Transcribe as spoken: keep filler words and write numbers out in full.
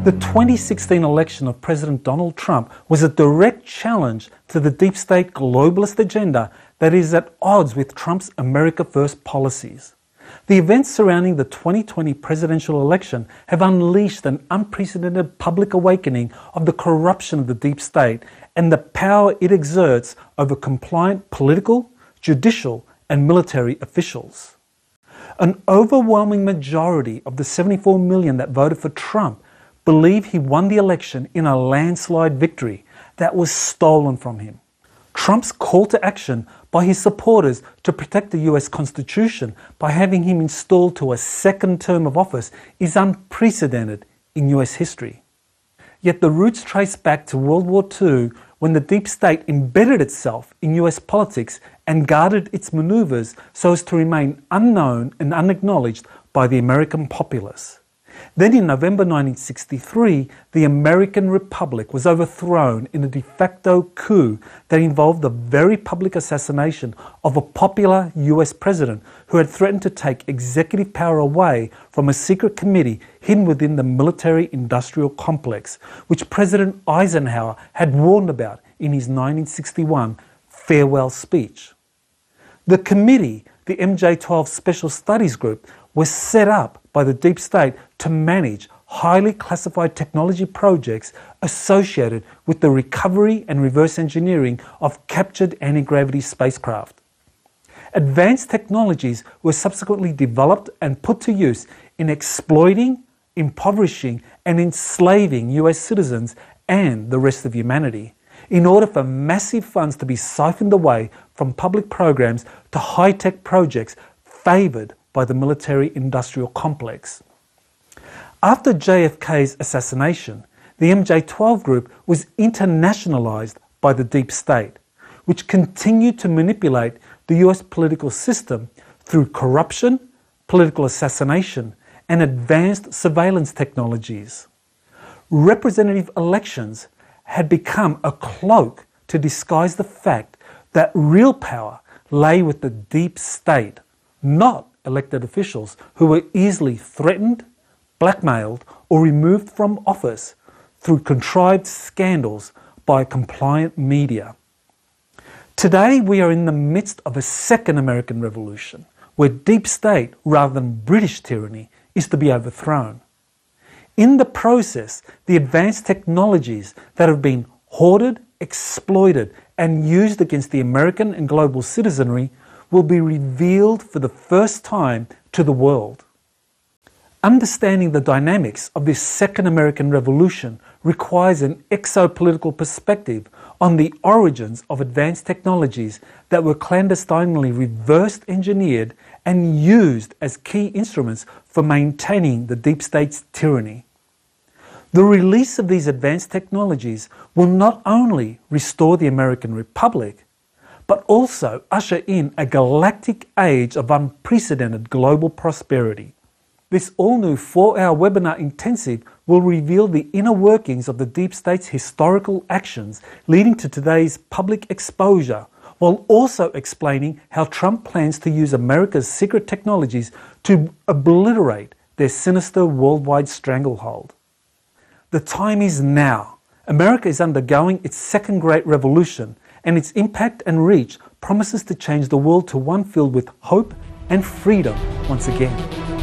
The twenty sixteen election of President Donald Trump was a direct challenge to the deep state globalist agenda that is at odds with Trump's America First policies. The events surrounding the twenty twenty presidential election have unleashed an unprecedented public awakening of the corruption of the deep state and the power it exerts over compliant political, judicial, and military officials. An overwhelming majority of the seventy-four million that voted for Trump believe he won the election in a landslide victory that was stolen from him. Trump's call to action by his supporters to protect the U S Constitution by having him installed to a second term of office is unprecedented in U S history. Yet the roots trace back to World War Two, when the deep state embedded itself in U S politics and guarded its maneuvers so as to remain unknown and unacknowledged by the American populace. Then in November nineteen sixty-three, the American Republic was overthrown in a de facto coup that involved the very public assassination of a popular U S president who had threatened to take executive power away from a secret committee hidden within the military-industrial complex, which President Eisenhower had warned about in his nineteen sixty-one farewell speech. The committee, the M J twelve Special Studies Group, was set up by the deep state to manage highly classified technology projects associated with the recovery and reverse engineering of captured anti-gravity spacecraft. Advanced technologies were subsequently developed and put to use in exploiting, impoverishing, and enslaving U S citizens and the rest of humanity, in order for massive funds to be siphoned away from public programs to high-tech projects favoured by the military-industrial complex. After J F K's assassination, the M J twelve Group was internationalised by the deep state, which continued to manipulate the U S political system through corruption, political assassination, and advanced surveillance technologies. Representative elections had become a cloak to disguise the fact that real power lay with the deep state, not elected officials who were easily threatened, blackmailed, or removed from office through contrived scandals by compliant media. Today we are in the midst of a second American Revolution, where deep state, rather than British tyranny, is to be overthrown. In the process, the advanced technologies that have been hoarded, exploited, and used against the American and global citizenry will be revealed for the first time to the world. Understanding the dynamics of this second American Revolution requires an exopolitical perspective on the origins of advanced technologies that were clandestinely reverse engineered and used as key instruments for maintaining the deep state's tyranny. The release of these advanced technologies will not only restore the American Republic, but also usher in a galactic age of unprecedented global prosperity. This all-new four-hour webinar intensive will reveal the inner workings of the deep state's historical actions leading to today's public exposure, while also explaining how Trump plans to use America's secret technologies to obliterate their sinister worldwide stranglehold. The time is now. America is undergoing its second great revolution, and its impact and reach promises to change the world to one filled with hope and freedom once again.